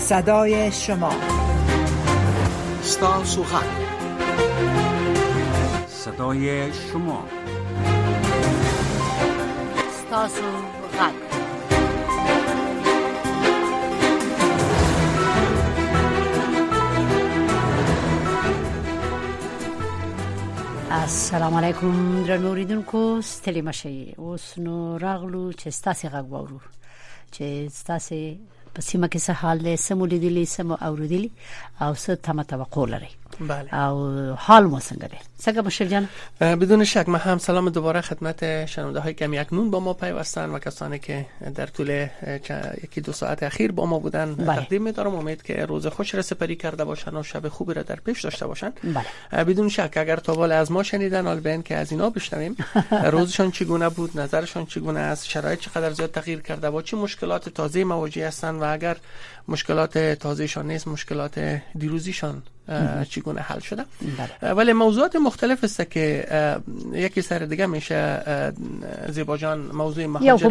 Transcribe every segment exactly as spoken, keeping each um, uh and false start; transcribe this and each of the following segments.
صدای شما، ستاسو غږ، صدای شما، ستاسو غږ. السلام علیکم درنو اوریدونکو، ستړي مشئ. اوس نو راغلو چې ستاسو غږ واورو، چې ستاسو په سیمه کې څه حال دی، څه مو لیدلي، څه مو اوریدلي او څه تمه توقع لري. بله. او حال مو څنګه دی؟ څنګه مشر جان؟ بدون شک من هم سلام دوباره خدمت شنونده های کمی اکنون با ما پیوستن و کسانی که در طول یکی دو ساعت اخیر با ما بودن تقدیم می‌دارم. امید که روز خوش را سپری کرده باشن و شب خوبی را در پیش داشته باشن. بله. بدون شک اگر تا بالا از ما شنیدن، حال بین که از اینا بشنویم روزشون چگونه بود، نظرشون چگونه است، شرایط چقدر زیاد تغییر کرده، با چه مشکلات تازه مواجه هستن و اگر مشکلات تازهشان نیست مشکلات دیروزیشان چگونه حل شده. بله. ولی موضوعات مختلف است که یکی سر دیگه میشه زیبا جان موضوع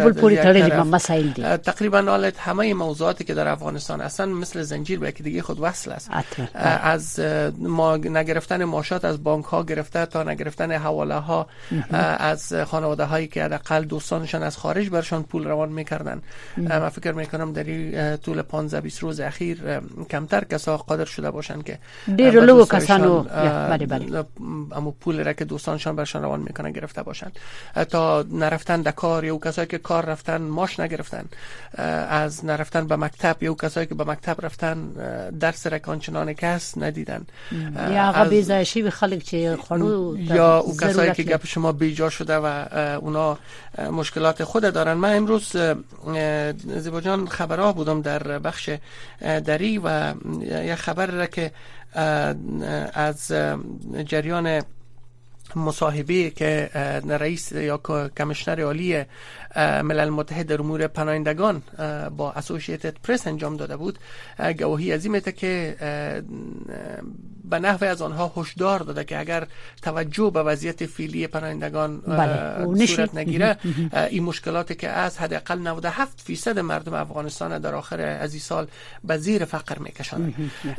مهاجرت تقریبا حالت همه موضوعاتی که در افغانستان هستن مثل زنجیر به یکی دیگه خود وصل است. از ما نگرفتن معاشات از بانک ها گرفته تا نگرفتن حواله ها، از خانواده هایی که حداقل دوستانشان از خارج برشان پول روان میکردن. من فکر میکنم در این طول پانزده بیست روز اخیر کمتر کسا قادر شده باشن که دیر لو کسانو بله بله اما پول را که دوستانشان برشان روان میکنن گرفته باشن، تا نرفتن در کار یا کسایی که کار رفتن ماش نگرفتن، از نرفتن به مکتب یا کسایی که به مکتب رفتن درس را کانچنان کس ندیدن، یا غبیزشی به خلق چه خلو یا او کسایی که گپ شما بیجا شده و اونا مشکلات خود دارن. من امروز زیبا جان خبرها بودم در بخش دری و یه خبر را که از جریان مصاحبه که رئیس یا کمیشنر عالی ملل متحد در امور پناهندگان با اسوسییتد پرس انجام داده بود، گواهی از این میده که به نحوی از آنها هشدار داده که اگر توجه به وضعیت فعلی پناهندگان صورت نگیره این مشکلاتی که از حداقل نود و هفت درصد مردم افغانستان در آخر از این سال به زیر فقر میکشند.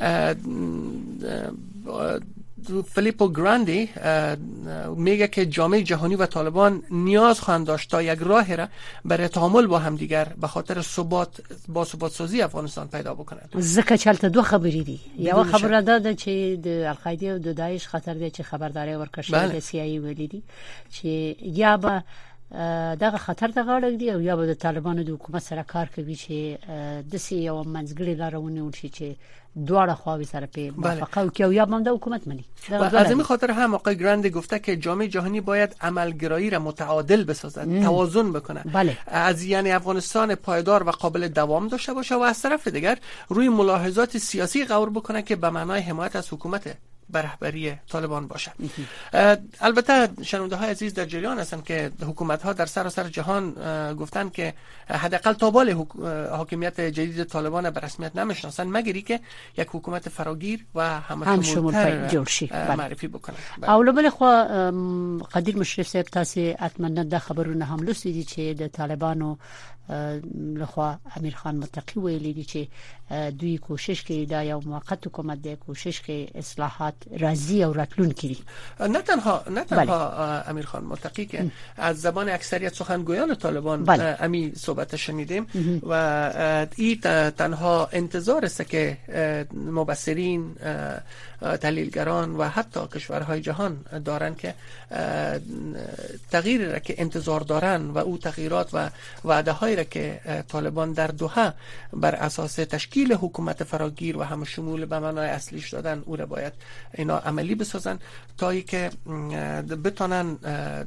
فیلیپو گراندی میگه که جامعه جهانی و طالبان نیاز خواهند داشت تا یک راه را برای تعامل با هم دیگر به خاطر ثبات با ثبات سازی افغانستان پیدا بکنند. زکه چلته دو خبرې دي. یو خبره ده چې د القاعده او د داعش خطر دی چې خبرداري ورکړل د سی آی ویلي دي چې یا به دغه خطر ته غاړه دی او یا به د طالبانو د حکومت سره کار کوي چې د سی یو منځګړي لارونه ورشي چې دواړه خواوې سره په موافقه وکړي او یا هم د حکومت مني. از این خاطر هم آقای گراندی گفته که جامعه جهانی باید عملگرایی را متعادل بسازد، ام. توازن بکنه. بله. از یعنی افغانستان پایدار و قابل دوام داشته باشه و از طرف دیگر روی ملاحظات سیاسی غور بکنه که به معنای حمایت از حکومت بر رهبری طالبان باشه. البته شنونده های عزیز در جریان هستند که حکومت ها در سراسر جهان گفتن که حداقل تا بال حاکمیت جدید طالبان به رسمیت نمیشناسن مگری که یک حکومت فراگیر و همشمولتر معرفی بکنن. او بل خو قدیر مشرف صاحب تاسو اتمنه د خبرونه هم لوستي چې د طالبانو لخوا امیر خان متقی ویلي دي چې دوی کوشش کوي دا یو موقت حکومت دی، کوشش کوي اصلاحات راځي او راتلونکي دي. نه تنها نه تنها امیر خان متقی که ام. از زبان اکثریت سخنگویان طالبان امی صحبت شنیدیم و این تنها انتظار است که مبصرین، تحلیلگران و حتی کشورهای جهان دارن که تغییری را که انتظار دارن و او تغییرات و وعده هایی را که طالبان در دوحه بر اساس تشکیل حکومت فراگیر و همشمول به معنای اصلیش دادن او را باید اینا عملی بسازن تا ای که بتونن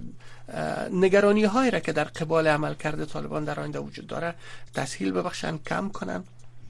نگرانی هایی را که در قبال عمل کرده طالبان در آینده وجود داره تسهیل ببخشن، کم کنن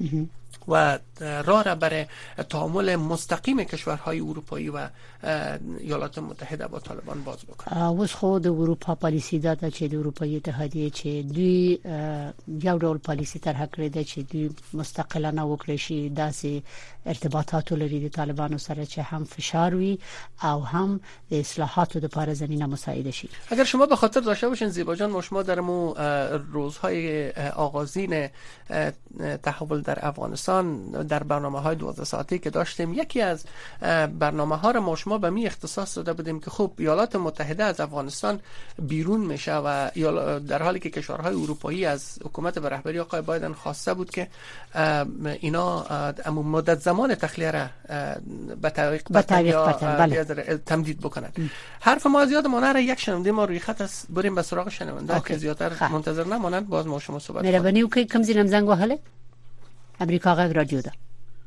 و راه را برای تعامل مستقیم کشورهای اروپایی و ایالات متحده با طالبان باز بکنه. اوس خو د اروپا پالیسی دا چې د اروپایي اتحادیه چې دوی یو ډول پالیسی طرح کړې ده چې دوی مستقلانه وکړي شي داسې ارتباطات لري د طالبانو سره چې هم فشار وي او هم د اصلاحاتو لپاره زمینه مساعده شي. اگر شما به خاطر داشته باشین زیبا جان، ما شما در مو روزهای آغازین تحول در افغانستان افغانستان در برنامه‌های دوازده ساعته که داشتیم یکی از برنامه‌ها را ما شما به می اختصاص داده بودیم که خب ایالات متحده از افغانستان بیرون میشه و در حالی که کشورهای اروپایی از حکومت به رهبری آقای بایدن خواسته بود که اینا مدت زمان تخلیه را به طریق بله. تمدید بکنند. حرف ما زیاد مانه یک شنونده ما روی خط است، بریم به سراغ شنونده که زیادتر خب. منتظر نمانند. باز ما شما صحبت کنیم. مهربانی وکړئ کوم ځینم زنګ وهله امریکا غږ رادیو ده.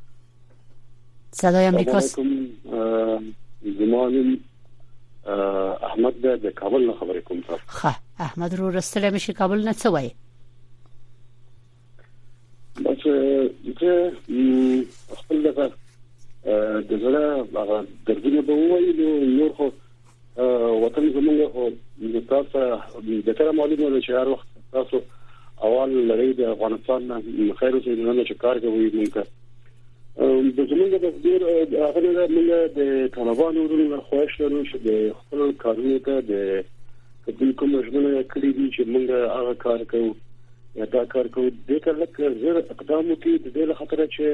صدای امریکا زمان احمد د کابل نه خبرې کوم تاسو. ښه احمد رو رسله مشي کابل نه څه وایي؟ بس چې خپل دغه د زړه هغه دردونه به وایي نو خو وطن زموږ خو تاسو د تر معلومه ده چې هر وخت تاسو اول لري د افغانستان نه خیر اوسې نه چې کار کوي موږ د زموږ د ډیر هغه موږ د طالبانو ورونو خواهش لرو چې د خپل کارونو ته د کله کوم ژوند کړی دي چې موږ هغه کار کوو یا دا کار کوو د کله زر اقدام کوي د دې خاطر چې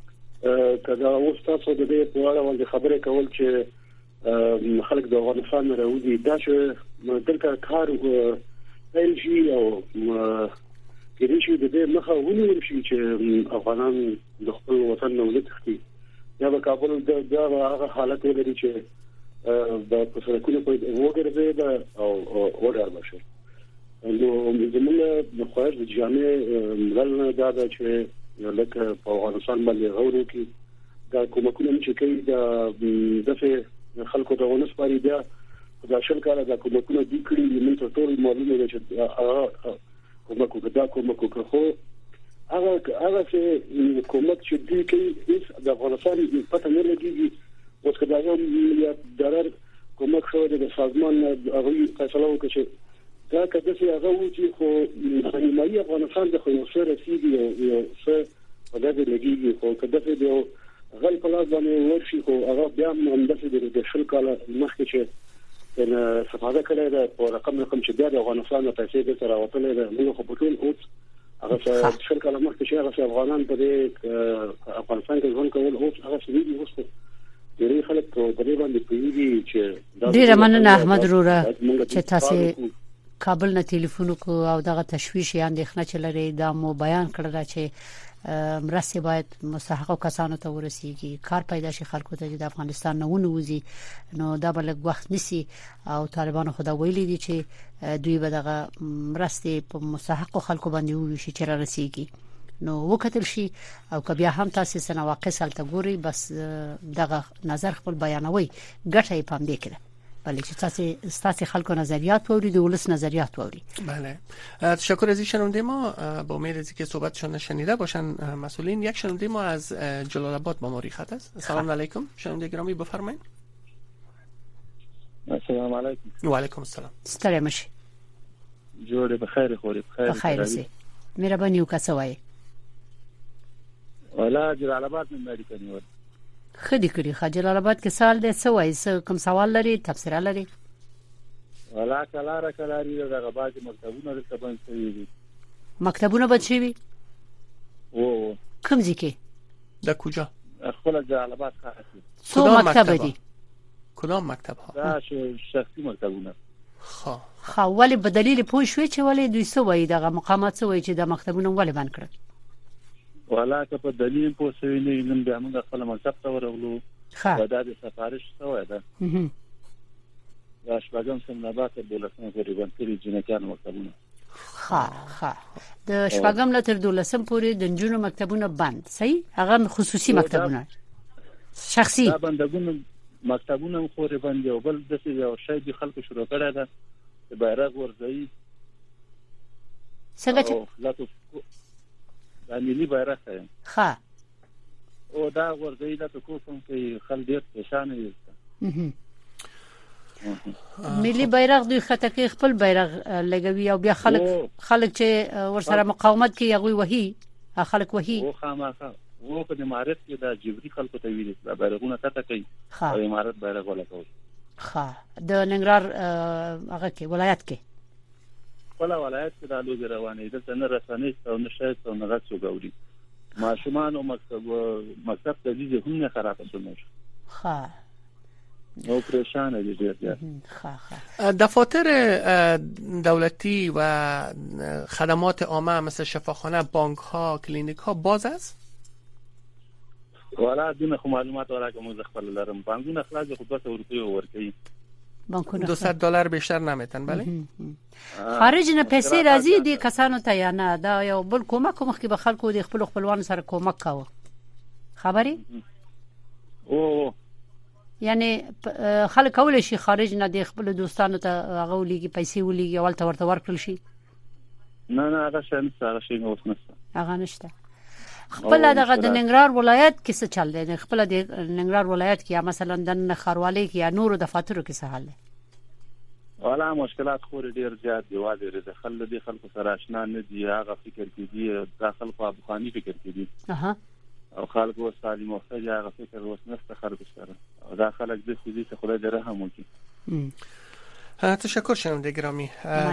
کله اوس تاسو د دې په اړه ولې خبرې کول چې خلک د افغانستان راوځي دا چې دلته کار پیل شي او کله چې د دې مخه ونیول شي چې افغانان د خپل وطن نه ولټي یا په کابل د هغه حالت لري چې د پسرکونو په وګرځي او اورار بشي نو زموږ د خواهش د جامع ملل دا ده چې لکه په افغانستان باندې غوړو کې دا کومکونه چې کوي د دغه خلکو د ونس پاري بیا دا شل کاله دا کومکونه د کړي موږ ته ټول معلومه ده چې کومکو دا کومکو خو هغه هغه چې کومک چې دوی کوي د افغانستان پته نه لګيږي اوس کدا یو میلیارډ ډالر کومک شو د سازمان هغه فیصله وکړي چې دا کده چې هغه و چې خو نیمایي افغانستان د خو سره رسیدي او څه په دغه لګيږي خو کده چې یو غل پلاس باندې ورشي خو هغه بیا هم د د شل کاله مخکې چې ان صفاده کړي دا په رقم رقم چې د افغانستان په پیسې د سره وتلې ده موږ خو په ټول اوس هغه شل کاله مخکې چې هغه افغانان په افغانستان کې ژوند کول اوس هغه شوی اوس ډېر خلک په دې باندې پیږي چې ډېر مننه احمد روره چې تاسو کابل نه ټلیفون کو او دغه تشویش یا اندېښنه چې لري دا مو بیان کړل چې مرسته باید مستحقو کسانو ته ورسیږي کار پیدا شي خلکو ته د افغانستان نه ونوځي نو دا بل وخت نسی او طالبانو خدا ویلي دي چې دوی به دغه مرسته په مستحقو خلکو باندې وویشي چې را رسیږي نو وکتل شي او که بیا هم تاسو سره واقع سالته ګوري بس دغه نظر خپل بیانوي ګټه یې پام دی کړه بله چې تاسو تاسو خلکو نظریات ووري د ولس نظریات ووري. بله تشکر از این شنونده ما. با امید از اینکه صحبتشون نشنیده باشن مسئولین. یک شنونده ما از جلال آباد با ما روی خط است. سلام علیکم شنونده گرامی بفرمایید. السلام علیکم. و علیکم السلام. ستړي مشي. جوړ به خیر خوري بخیر. بخیر سي. مهرباني وکاسوي. ولا جلال آباد من امریکا نیول. خدي کړی خجلال آباد کې سال دې څه وایي کوم سوال لري تفسیر لري ولا کلاره کلاري دغه باج مکتبونه د تبن شوی دي مکتبونه بد شوی او کوم ځکه د کجا خپل جلال آباد خاصه څو مکتب دي کدام مکتب ها دا شخصي مکتبونه خو خو ولی په دلیل پوه شوې چې ولی دوی څه وایي دغه مقامات څه وایي چې د مکتبونه ولی بند کړل ولا که په دلیل پوه شوی نه نن بیا موږ خپل مکتب ته ورغلو دا د سفارش شوی ده دا شپږم سمنابات د دولتونو تقریبا کلی جنکان مکتبونه ها ها د شپږم لتر دولسم پورې د جنونو مکتبونه بند صحیح هغه خصوصي مکتبونه شخصي دا بندګونه مکتبونه خو ری باندې او بل د څه یو شی د خلکو شروع کړه ده د بیرغ ورځي څنګه چې دا ملي بیرغ دی ها او دا ورځي د کوم کې خل ډیر پېښانه یې ملي بیرغ دوی خطکه خپل بیرغ لګوي او بیا خلک خلک چې ورسره مقاومت کوي هغه وਹੀ خلک وਹੀ او خامخا وو په امارات کې دا جبري خلکو ته ویل دا بیرغونه کته کوي او امارات بیرغ ولا کوي ها د ننګرهار هغه کې ولایت کې ولا ولایت کې د لوګ روانې د څنګه رسنۍ او نشایت او نغڅو ګوري ماشومان او مکتب مکتب ته دي هم نه خراب شونه ها نو پریشان دي ډیر ها ها دفاتر دولتی و خدمات عامه مثل شفاخانه، بانک ها، کلینیک ها باز است؟ والا دونه خو معلومات وراکه مو خپل لرم. بانکونه خلاص خو دوه سوه روپیه ورکوي، بانکونه دویست دلار بیشتر نمیتن. بله خارج نه پیسې راځي دي کسانو ته یا نه؟ دا یو بل کومک مخکې به خلکو د خپل خپلوان سره کومک کاوه خبري او یعنی خلک کول شي خارج نه د خپل دوستانو ته هغه ولېږي پیسې ولېږي ولته ورته ورکړل شي؟ نه نه هغه شان هغه شي نو نشته، هغه نشته. خپل دغه د ننګرهار ولایت کې څه چل دی؟ خپل د ننګرهار ولایت کې مثلا د خاروالۍ کې یا نورو دفاترو کې څه حال دی؟ والا مشکلات خو ډیر زیات دی، واده رزه خل دي خلکو سره آشنا نه دي، هغه فکر کوي داخل په افغاني فکر کوي اها او خلکو استاد محتاج هغه فکر وسنسته خلکو سره او دا خلک د خودي څخه خدای دې رحم وکړي. تشکر شنونده گرامی.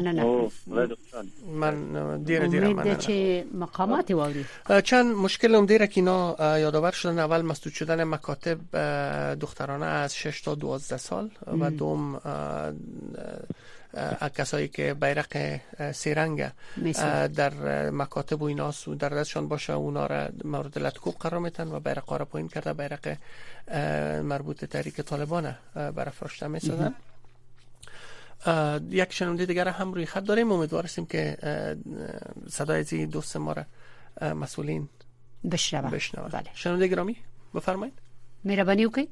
من دیر دیر من چه مقاماتی واقعی چند مشکل هم دیره که اینا یادآور شدن. اول مسدود شدن مکاتب دخترانه از شش تا دوازده سال و دوم کسایی که بیرق سیرنگ در مکاتب و اینا در دستشان باشه اونا را مورد لطکوب قرار میتن و بیرق را پایین کرده بیرق مربوط تحریک طالبان برافراشته میسازن. یک شنونده دیگر هم روی خط داریم، امیدوار هستیم که صدای زی دوست ما را مسئولین بشنوند. بله. شنونده گرامی بفرمایید. مهربانی وکړئ.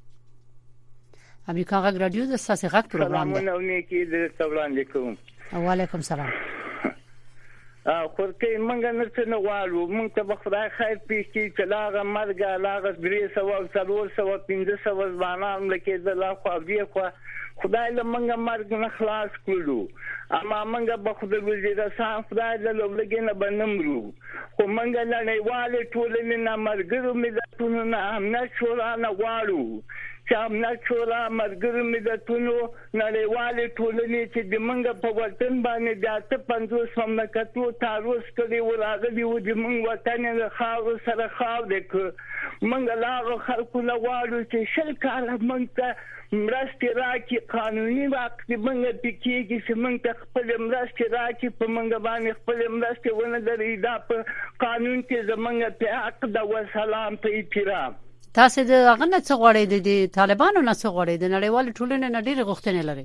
امریکا غږ رادیو د ساسي غږ پروګرام دی. سلام علیکم د سلام علیکم. وعلیکم سلام. خو کې موږ نه څه نه غواړو، موږ ته خدای خیر پیښ کړي، لاغه مرګ لاغه درې سوه او څلور سوه پنځه سوه ځوانان لکه د لا خو دی خو خدای له موږ مرګ نه خلاص کړو، اما موږ به خدای وزیر سان خدای له لوګي نه بنمرو، خو موږ نه نړیواله ټولنې نه مرګرو ملتونو نه امنیت شورا نه غواړو چې امنیت شورا مرګرو ملتونو نړیواله ټولنې چې د موږ په وطن باندې د اته پنځوس مملکتونو تعرض کړي و راغلي و د موږ وطن له خاور سره خاور کړ. موږ لاغه خلکو نه غواړو چې شل کاله موږ ته مرستې راکړي، قانوني وخت موږ پکېږي چې موږ ته خپل مرستې راکړي، په موږ باندې خپل مرستې ونه لري، دا په قانون کې زموږ په حق د وسلام په احترام. تاسو د هغه نه څه غواړئ؟ د طالبانو نه څه غواړئ؟ د نړیوال ټولنې نه ډېرې غوښتنې لري.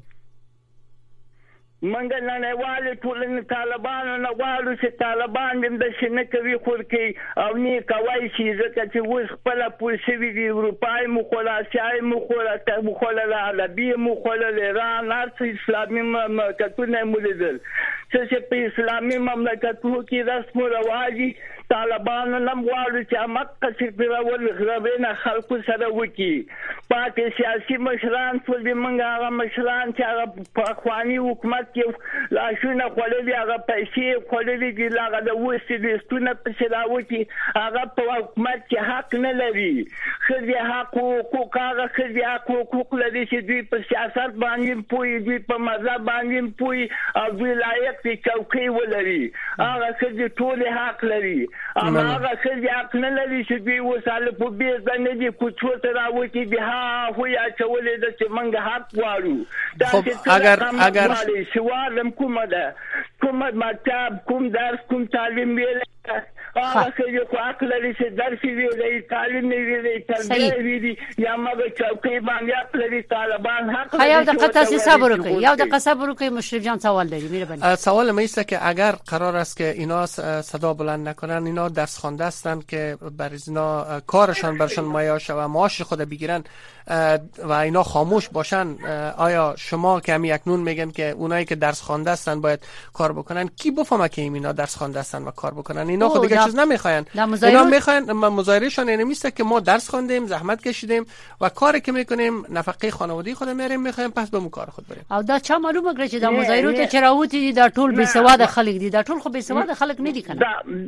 منګ نړیوال ټولنې طالبانو نه غواړو چې طالبان دې د شنه کوي خورکي او نه کوي چې ځکه چې وس خپل پولیسي دی اروپای مخالصای مخالصه مخالله عربي مخالله ایران هر اسلامي مملکتونه مولیدل چې په اسلامي مملکتونو کې رسم او رواجي طالبانو نم غواړي چې مکه چې پیرول غربینه خلکو سره وکی پاتې سیاسي مشران ټول دې منګه هغه مشران چې هغه په خواني حکومت کې لاشونه خولې هغه پیسې خولې دي هغه د وستې د ستونه په شراوتي هغه په حکومت کې حق نه لري، خځې حق حقوق هغه خځې حق حقوق لري چې دوی په سیاست باندې پوي، دوی په مذهب باندې پوي او دوی لایق دي چوکۍ ولري، هغه خځې ټول حق لري، اما هغه خځې حق نه لري چې دوی وساله په بیز باندې دي کوڅو ته راوتي دي ها خو یا چولې د چې منګه حق غواړو. خب اگر اگر سوالم کومه ده، کومه مکتب کوم درس کوم تعلیم ویل هغه چې خو حق لري چې درس ویلي تعلیم ویلي تربیه ویلي یا مګ چوکۍ باندې حق لري طالبان حق لري. یو دقیقه تاسو صبر وکړئ، یو دقیقه صبر وکړئ. مشرف جان سوال داری مهربانی. سوال ما است که اگر قرار است که اینا صدا بلند نکنن، اینا درس خوانده هستند که بر اینا کارشان برشان مایه شه و معاش خود بگیرن و اینا خاموش باشن، آیا شما که همی اکنون میگن که اونایی که درس خوانده هستن باید کار بکنن، کی بفهمه که اینا درس خوانده هستن و کار بکنن؟ اینا خود دیگه چیز نمیخواین، اینا میخواین مظاهرهشان اینه میسته که ما درس خواندیم، زحمت کشیدیم و کاری که میکنیم نفقه خانوادگی خود میاریم، میخوایم پس به مو کار خود بریم. او دا چا معلومه کړی چې دا مظاهرات چراوتی دي، دا ټول بے سواده خلک دي، دا ټول خو بے سواده خلک نه دي کنه.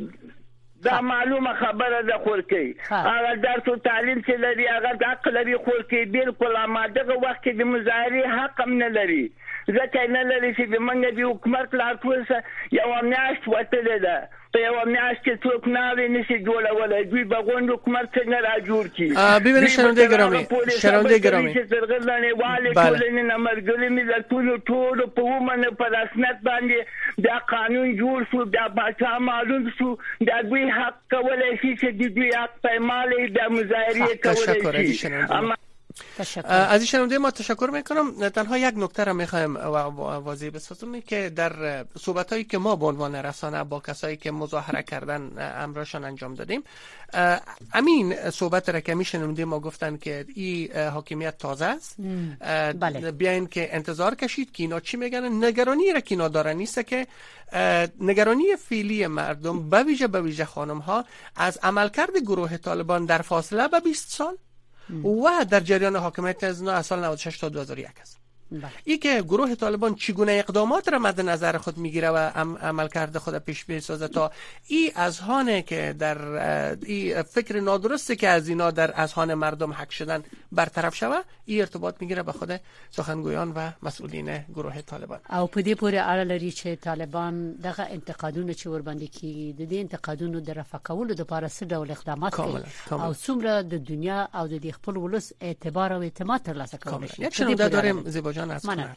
دا معلومه خبره ده خورکی هغه درس او تعلیم چې لري هغه حق لري خورکی بالکل، اما دغه وخت کې د مظاهره حق هم نه لري، ځکه نه لري چې موږ د حکومت لا ټول یو میاشت وتلې ده په یو میاشت کې څوک ناوې نشي جوړولی دوی به غونډ حکومت څنګه را جوړ کړي. ببینید شنونده گرامی شنونده گرامی چې څرګند نړیوالې ټولنې نه ملګري ملتونو ټولو په ومنه په رسمیت باندې دا قانون جوړ شو دا پاچا معلوم شو دا دوی حق کولی شي چې د دوی حق پایمالې د مظاهرې کولی شي. اما از این شنونده ما تشکر میکنم. تنها یک نکته را میخوایم واضح بسازم که در صحبت هایی که ما به عنوان رسانه با کسایی که مظاهره کردن امرشان انجام دادیم امین صحبت را که می شنونده ما گفتن که این حاکمیت تازه است بله. بیاین که انتظار کشید که اینا چی میگن. نگرانی را که اینا دارن نیست که نگرانی فعلی مردم به ویژه به ویژه خانم ها از عملکرد گروه طالبان در فاصله به بیست سال و در جریان حاکمیت از سال نود و شش تا دو هزار و یک است. ای که گروه طالبان چگونه اقدامات را مد نظر خود میگیره و عملکرد خود پیش بسازه تا ای اذهان که در ای فکر نادرستی که از اینا در اذهان مردم حک شدن برطرف شوه ای ارتباط میگیره به خود سخنگویان و مسئولین گروه طالبان. او په دې پورې اړه لري چې طالبان دغه انتقادونه چې ور باندې کیږي د دې انتقادونو د رفع کولو لپاره څه ډول اقدامات کوي او څومره د دنیا او د خپل ولس اعتبار او اعتماد ترلاسه کوي. یک شنونده داریم زیبا جان از کنار.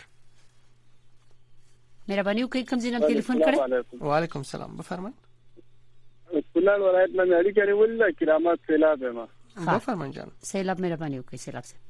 مهرباني وکړئ کوم ځای نه ټلیفون کړئ. و علیکم السلام بفرمایئ. کونړ ولایت نه اړیکې لري کرامات سیلاب ما بفرمایئ جان. سیلاب مهرباني وکړئ سیلاب سره.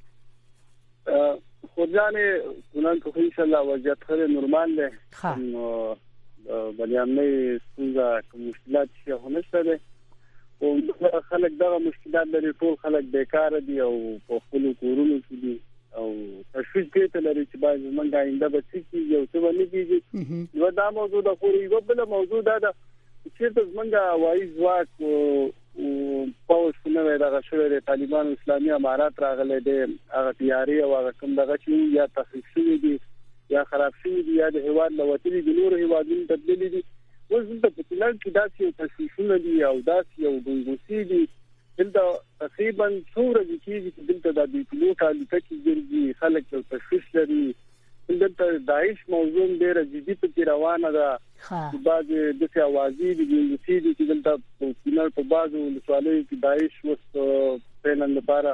خودجانه کونړ خو ان شاء الله وضعیت خیر نورمال ده. نو بلیامنې څنګه کوم مشکلات شي هونه شته او خلک دغه مشکلات لري ټول خلک بیکار دي او په خپل کورونو کې دي او تشویش کې ته لري چې باید موږ آینده به څه کیږي او څه باندې کیږي. یو دا موضوع د خوري یو بل موضوع دا ده چې د موږ وایي ځواک او پاوس نه دا شوی د طالبان اسلامي امارات راغلي دي هغه تیاری او هغه کوم دغه چې یا تخریب شوی دي یا خراب شوی دي یا د هواد لوتلي دي نور هوادونو تبدیلی دي. اوس د پټلان کې داسې تشویشونه دي او داسې یو ګنګوسي دي دلته تقریبا څوره دي چې دلته د دې پلوټ الوتکې ګرځي خلک ته تشویش لري. دلته داعش موضوع ډېر جدي په روانه ده. بعض د څه اوازې دي ګنګوسي دي چې دلته په فینال په بازو ولسوالۍ کې داعش وس پهلن لپاره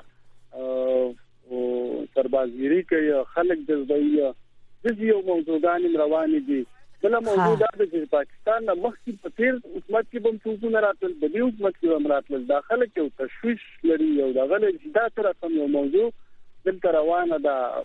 او سربازګری کوي خلک جذبوي د یو موضوعان روان دي. بل موضوع دا چې پاکستان نه مخکې په تیر حکومت کې بم څوکونه راتل د دې حکومت کې بم راتل داخله کې تشویش لري او دغه دا تر کوم یو موضوع دلته روانه ده.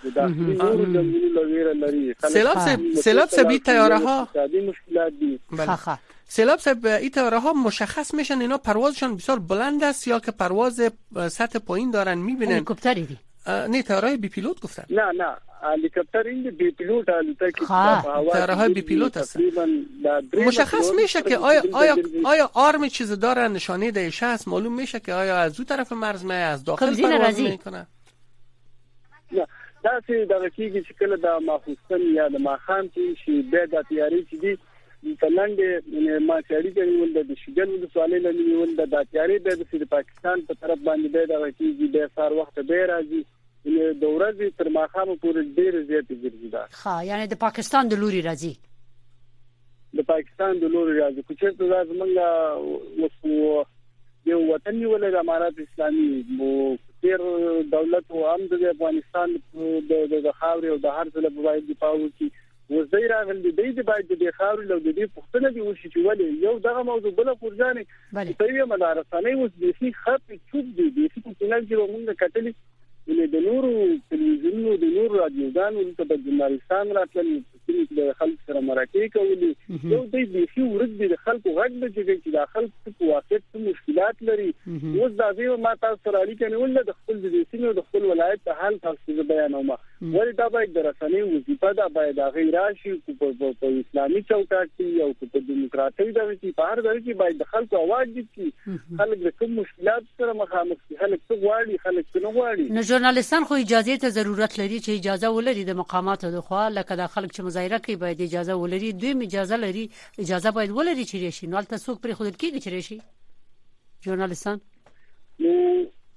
سیلاب سیلاب سبی تیاره ها مشکلات دي. سیلاب سب این تیاره ها مشخص میشن اینا پروازشان بسیار بلند است یا که پرواز سطح پایین دارن میبینن؟ هلیکوپتری دی؟ نه تیاره بی پیلوت گفتن. نه نه هلیکوپتر این بی پیلوت الوتکه تیاره های بی پیلوت هستن. مشخص میشه که آیا آیا آیا آرم چیز داره نشانه دیشه است معلوم میشه که آیا از اون طرف مرز می از داخل پرواز میکنه؟ نه داسې دغه کېږي چې کله د ماخوستن یا د ماخام کې شي بیا د تیاری چې دي تلند ما چاري کوي ول د شګن د سوالې لنی ول د تیاری د پاکستان په طرف باندې به دغه کېږي د سار وخت به راځي د ورځې تر ماخام پورې ډېر زیات ګرځي دا. ها یعنی د پاکستان د لوري راځي. د پاکستان د لوري راځي کوم چې دا زمونږ وسو یو وطن یو له امارات اسلامي مو تیر دولت او هم د افغانستان د د خاوري او د هر څه په وایي د پاو کې وزیر راغل دی د باید د خاوري له دې پښتنه دی وشي چې ولې یو دغه موضوع بل پرځانه په یوه مدارسانه اوس د شي خط چوب دی د شي په نل کې موږ کتلې د نورو تلویزیونونو د نورو رادیوګانو ته د جنرالستان راتلل چې د خلک سره مرکه کوي یو د دې شي ورته د خلکو غږ د چې د خلکو په واقعیت مشکلات لري. اوس دا ویو ما تاسو سره اړیکه نیول د خپل د سیمې د خپل ولایت په حال تاسو بیانوم ولی دا باید د رسنۍ وظیفه ده باید هغه راشي په اسلامي چوکاټ کې او په دیموکراتي دغه کې په هر ځای کې باید د خلکو اواز دي چې خلک د کوم مشکلات سره مخامخ دي خلک څه غواړي خلک څه نه غواړي. نو ژورنالیستان خو اجازه ته ضرورت لري چې اجازه ولري د مقاماتو د خوا لکه د خلک چې مظاهره کوي باید اجازه ولري دوی اجازه لري اجازه باید ولري چې راشي نو تاسو پرې خود کېږي چې راشي ژورنالیستان نو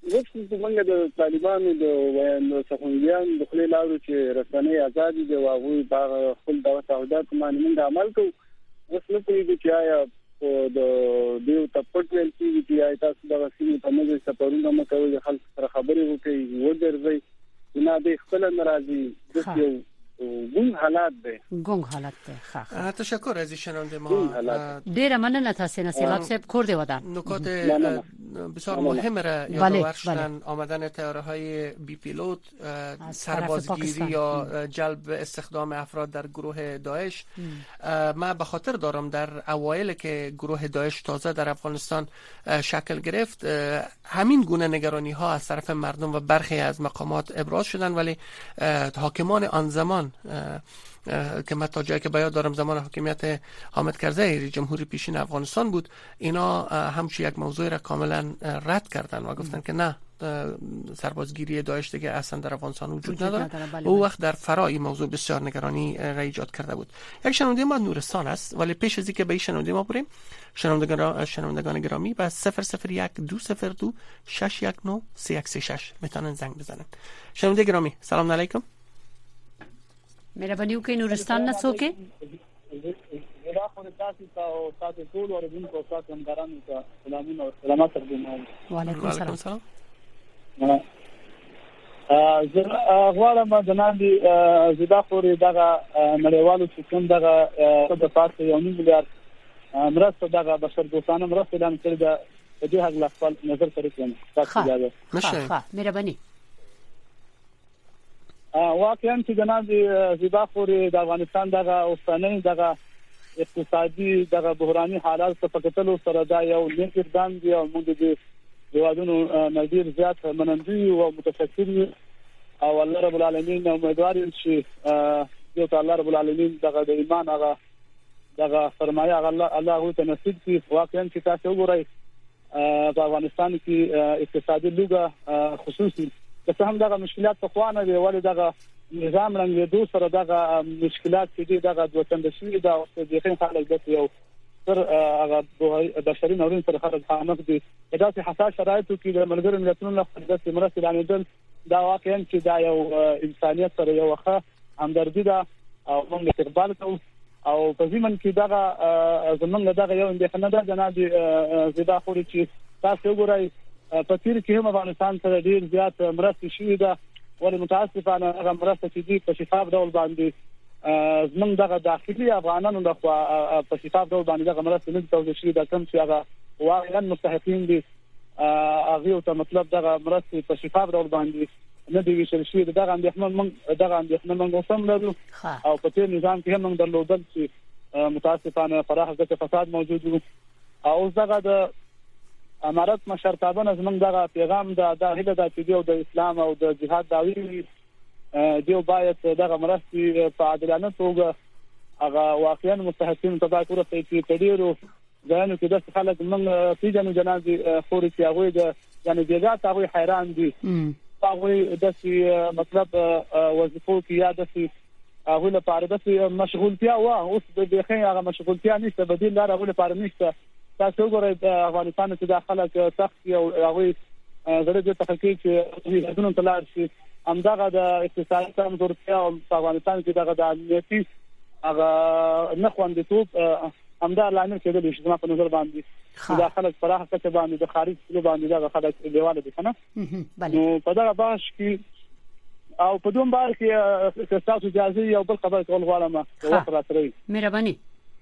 وښه څنګه د طالبانو د ویاند صحنیان د خپل لارو چې رسنۍ آزادي دی او هغه باغ خپل د تعهدات باندې موږ عمل کوو. اوس نو کوي چې آیا د دیو تپټ ویل چې چې آیا تاسو د وسیلې په موږ سفرونه مکوي خلک سره خبرې وکړي ودرځي نه د خپل ناراضي د یو ګون حالات ده ګون حالات ده. ها تشکر از شنونده ما. ډیره مننه تاسو نه سیلاب صاحب کرده ودان. نکات بسیار مهم را یادآور شدن. آمدن طیاره های بی پیلوت، سربازگیری یا جلب استخدام افراد در گروه داعش. من به خاطر دارم در اوایل که گروه داعش تازه در افغانستان شکل گرفت همین گونه نگرانی ها از طرف مردم و برخی از مقامات ابراز شدن، ولی حاکمان آن زمان که من تا جایی که بیاد دارم زمان حاکمیت حامد کرزی جمهوری پیشین افغانستان بود، اینا همچی یک موضوع را کاملا رد کردن و گفتن که نه سربازگیری داعش دیگه اصلا در افغانستان وجود نداره. او وقت در فرا این موضوع بسیار نگرانی را ایجاد کرده بود. یک شنونده ما نورستان است، ولی پیش از اینکه به این شنونده ما بریم شنوندگان شنوندگان گرامی با صفر صفر یک دو صفر دو شش یک نه سه یک سه شش میتونن زنگ بزنن. شنونده گرامی سلام علیکم. مهرباني وکړئ نورستان نه څوک دا خو تاسو ته تاسو ټول ورغونکو تاسو هم ګرانو ته سلامونه او سلامات درکوم. وعلیکم السلام. ا زه غواړم جناب دي زدا خوري دغه نړیوالو چې کوم دغه د پاتې یو میلیارډ مرسته دغه بشر دوستانه مرسته د امثله د دې حق خپل نظر سره کوم. تاسو دا ښه مهرباني. واقعا چې جناب زیبا خوري د افغانستان دغه اوسنۍ دغه اقتصادي دغه بحراني حالات په پکتلو سره دا یو نیک اقدام دی او موږ د هیوادونو نظیر زیات منندوی او متفکر او الله رب العالمین امیدوار یم چې یو تعالی رب العالمین دغه د ایمان هغه دغه فرمایي هغه الله الله ته نصیب کړي. واقعا چې تاسو وګورئ په افغانستان کې اقتصادي لوګه خصوصي که هم دغه مشکلات په خوانه دی ولې دغه نظام رنګ دو سره دغه مشکلات چې دغه د وطن شوی دا د یقین خلک د یو تر هغه بشري نورین سره خلک خامخ دي. دا چې حساس شرایطو کې د ملګرو ملتونو له خدمت مرسته لانیدل دا واقعا چې دا یو انسانيت سره یو ښه همدردي ده او موږ استقبال کوو او په ځمن کې دغه زمونږ دغه یو اندېښنه ده جناب زیبا خوري چې تاسو وګورئ په تیر کې هم افغانستان سره ډیر زیات مرسته شوې ده ولې متاسفانه هغه مرسته چې دی په شفاف ډول باندې زمونږ دغه داخلي افغانانو د په شفاف ډول باندې دغه مرسته نه توزیع شوې ده کوم چې هغه واقعا مستحقین دي هغه ته مطلب دغه مرسته په شفاف ډول باندې نه دی ویشل شوې ده. دغه اندېښنه موږ دغه اندېښنه موږ هم لرو او په تیر نظام کې هم موږ درلودل چې متاسفانه فراخ د فساد موجود وو او دغه د امارت مشرتابه زمونږ دغه پیغام د داخله د چدیو د اسلام او د جهاد داوی دیو باید دغه مرستي په عادلانه توګه هغه واقعا مستحقین ته باید ورسې چې تدیرو ځانو کې د خلک موږ پیژنو جناب خوري چې هغه د یعنی دغه هغه حیران دي هغه د مطلب وظیفو کې یا د هغه لپاره د مشغولتیا و اوس د دغه هغه مشغولتیا نشته بدیل لاره هغه لپاره نشته. تاسو وګورئ د افغانستان چې د خلک سخت او هغه زړه د تحقیق چې دونه تلار شي همدغه د اقتصادي کمزورتیا او افغانستان کې دغه د امنیتي هغه نه خوندیتوب همدا لامل کېدل شي په نظر باندې د خلک پراخه کچه باندې د خارج له باندې دغه خلک دیواله دي کنه. نو په دغه باش کې او په دوم بار کې تاسو اجازه یو بل خبر کول غواړم وخت راځي مهرباني.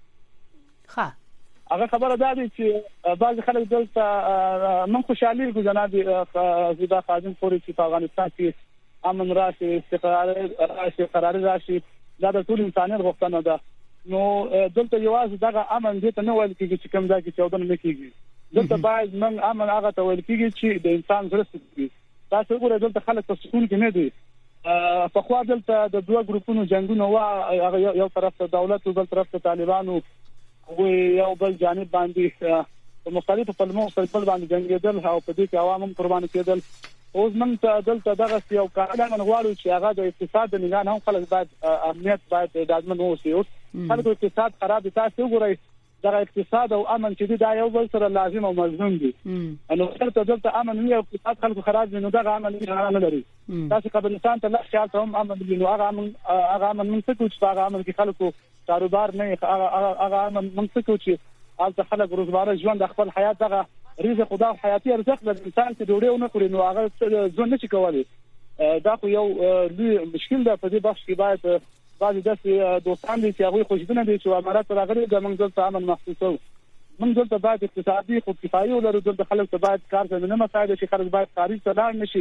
ښه هغه خبره ده چې بعض خلک دلته من خوشحالي کو جناب زیبا خادم پوری چې په افغانستان کې امن راشي استقرار راشي قرار راشي دا د ټول انسانیت غوښتنه ده. نو دلته یوازې دغه امن دې ته نه ویل کېږي چې کوم ځای کې چودنه نه کېږي. دلته باید من امن هغه ته ویل کېږي چې د انسان زړه سکي. تاسو وګورئ دلته خلک په سکون کې نه دي. په خوا دلته د دوه ګروپونو جنگونه وا یو طرف ته دولت او بل طرف ته طالبانو او یو بل جانب باندې په مختلفو پلمو په بل باندې جنگیدل او په دې کې عوام هم قربان کېدل. اوس موږ ته دلته دغه یو کارل من غواړو چې هغه د اقتصاد د نگاه هم خلک باید امنیت باید د ادمن اوسي. اوس خلکو اقتصاد خراب دي. تاسو وګورئ د اقتصاد او امن چې دا یو بل سره لازم او ملزوم دي نو ترته دلته امن نه او اقتصاد خلکو خراب نو دا امن نه لري تاسو قبرستان ته لږ خیال هم امن دي نو هغه امن هغه امن من څه کوچ هغه امن کې خلکو کاروبار نه هغه هغه امن من څه کوچ حالت خلک روزمره ژوند خپل حیات دغه رزق خدا حیاتي ارزښت د انسان چې ډوډۍ نه خوري نو هغه ژوند نشي کولی دا خو یو لوی مشکل ده په دې بخش کې باید بعضی داسې دوستان دي چې هغوی خوشبینه دي چې امارات راغلي د موږ دلته امن محسوسو موږ دلته باید اقتصادي خودکفایي ولرو دلته خلک ته باید کار زمینه مساعده شي خلک باید کاري ته لاړ نشي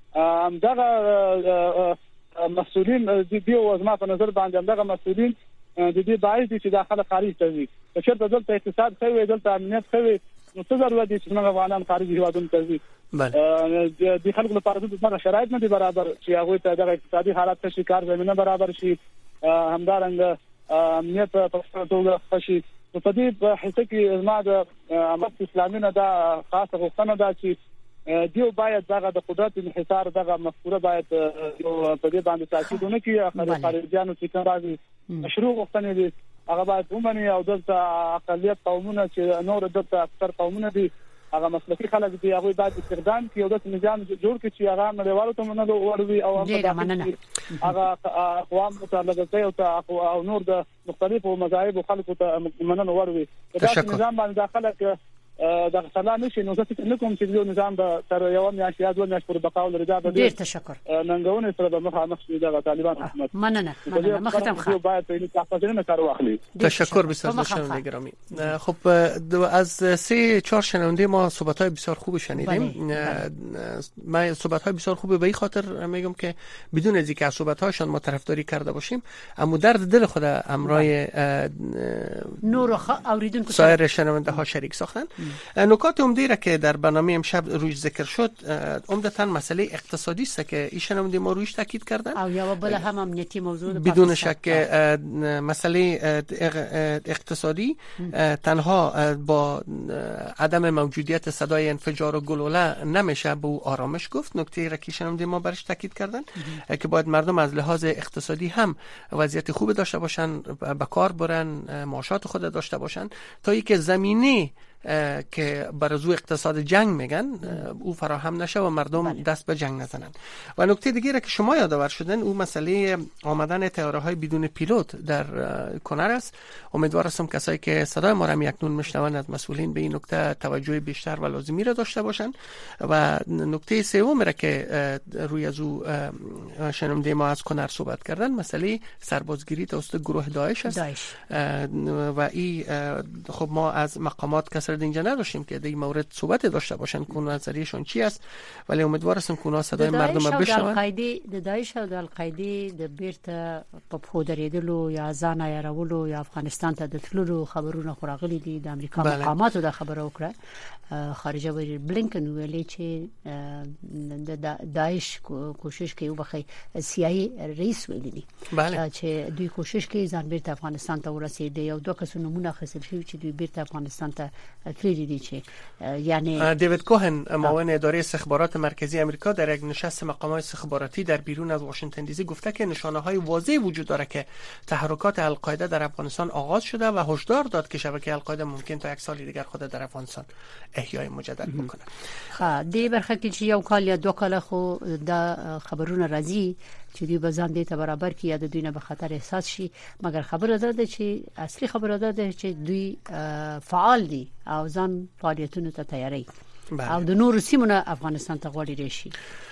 همدغه مسؤلین د دې وزما په نظر باندې همدغه مسؤلین د دې باعث دي چې داخله خارج ته وي چې دلته اقتصاد خوي دلته امنیت خوي نو څه ضرورت دي چې موږ افغانان خارج هیوادونو ته ځي د خلکو لپاره د شرایط نه دي برابر چې هغه ته د اقتصادي حالت ته کار زمينه برابر شي همدارنګ امنیت په توګه خوشي په دې حصہ کې زما د امت اسلامي نه دا خاصه غوښتنه ده چې دیو باید دغه د قدرت انحصار دغه مفکوره باید یو په دې باندې تاکید ونه کړي خارجيانو چې کوم راځي مشروع غوښتنې دي هغه باید ومني او دلته اقلیت قومونه چې نور دلته اکثر قومونه دي هغه مسلکي خلک دي هغه باید استخدام کړي او د نظام جوړ کړي چې هغه نړیوالو ته منلو وروي او هغه اقوام متعلقه او نور د مختلفو مذاهب خلکو ته منلو وروي دا نظام باندې داخله د غسلا نشي نو څه نه کوم چې یو نظام د تر یو میاشت یا دوه میاشتې پورې بقا ولري دا ډیر تشکر ننګونې سره د مخه مخ شي د طالبان حکومت مننه مننه مختم خان باید په دې تاسو نه کار واخلي تشکر بسیار شنونده گرامی. خب از سه چهار شنونده ما صحبت‌های بسیار خوب شنیدیم. من صحبت‌های بسیار خوب به این خاطر میگم که بدون از اینکه از صحبت‌هاشون ما طرفداری کرده باشیم اما درد دل خود امرای نور اوریدونکو سایر شنونده ها شریک ساختن. نکات عمده را که در برنامه امشب روش ذکر شد عمدتاً مسئله اقتصادی است که این شنونده ما روش تاکید کردن او یا بالا هم امنیتی موضوع بدون شک مسئله اقتصادی تنها با عدم موجودیت صدای انفجار و گلوله نمیشه به او آرامش گفت. نکته را که شنونده ما برش تاکید کردن که باید مردم از لحاظ اقتصادی هم وضعیت خوب داشته باشن، به کار برن، معاشات خود داشته باشن تا اینکه زمینه که بر زو اقتصاد جنگ میگن او فراهم نشه و مردم بله. دست به جنگ نزنن. و نکته دیگه را که شما یادآور شدن او مسئله آمدن طیاره های بدون پیلوت در کنر است. امیدوار هستم کسایی که صدای ما را اکنون میشنوند از مسئولین به این نکته توجه بیشتر و لازمی را داشته باشند. و نکته سوم را که روی از او شنونده ما از کنر صحبت کردن مسئله سربازگیری توسط گروه داعش است. داعش. و این خب ما از مقامات کسر اینجا نداشتیم که در این مورد صحبت داشته باشن که نظریشون چی است، ولی امیدوار هستم که اونا صدای مردم رو بشنون. القاعده د داعش او د القاعده د بیرته په پخو درېدلو یا ځان یارولو یا افغانستان ته د تللو خبرونه خوراغلي دي. د امریکا مقاماتو د خبرو وکړه خارجه وزیر بلینکن ویلي چې د داعش کوشش کوي وبخي سیاسي رئیس ویلي چې دوی کوشش کوي ځان بیرته افغانستان ته ورسېږي. یو دوه کسونه نمونه خسر شوی چې دوی بیرته افغانستان ته تللی دي چې یعنی دیوید کوهن معاون اداره استخبارات مرکزی آمریکا در یک نشست مقامات استخباراتی در بیرون از واشنگتن دی سی گفته که نشانه‌های واضحی وجود داره که تحرکات القاعده در افغانستان آغاز شده و هشدار داد که شبکه القاعده ممکن تا یک سال دیگر خود در افغانستان احیای مجدد بکنه. ها دی برخه کې یو کال یا دوه کال خو د خبرونه راځي چې دوی به ځان دې ته برابر کړي یا د دوی نه به خطر احساس شي، مګر خبره ده چې اصلي خبره ده چې دوی فعال دي او ځان فعالیتونو ته تیاری او د نور سیمونه افغانستان ته غوړي راشي.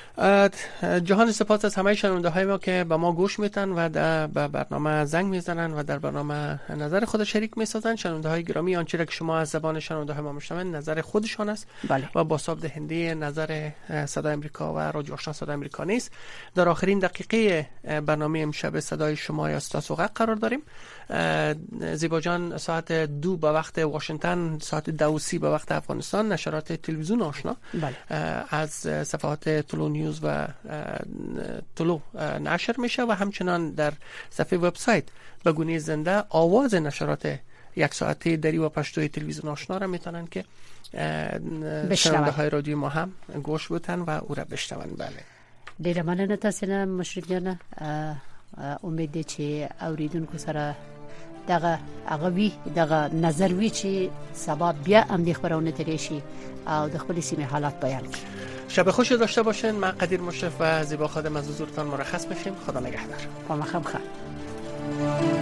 جهان سپاس از همه شنونده های ما که به ما گوش میتن و در برنامه زنگ میزنن و در برنامه نظر خود شریک میسازن. شنونده های گرامی آنچه را که شما از زبان شنونده های ما میشنوید نظر خودشان است بله. و بازتاب دهنده نظر صدای امریکا و رادیو آشنا صدای امریکا نیست. در آخرین دقیقه برنامه امشب صدای شما یا استاسو غق قرار داریم. زیبا جان ساعت دو به وقت واشنگتن، ساعت دو و سی به وقت افغانستان نشرات تلویزیون آشنا بله. از صفحات طلوع نیوز و طلوع نشر میشه و همچنان در صفحه وبسایت به گونه زنده آواز نشرات یک ساعته دری و پشتوی تلویزیون آشنا را میتونن که شنونده های رادیو ما هم گوش بودن و او را بشنون. بله ډیره مننه تاسو نه مشرف جان. امید دي چې اوریدونکو سره دغه هغه وی دغه نظر وی چې سبب بیا هم د خبرونه ترې شي او د خپل سیمه حالات بیان کړي. شب خوش داشته باشین. من قدیر مشرف و زیبا خادم از حضورتان مرخص میشیم. خدا نگهدار. با مخم خیر.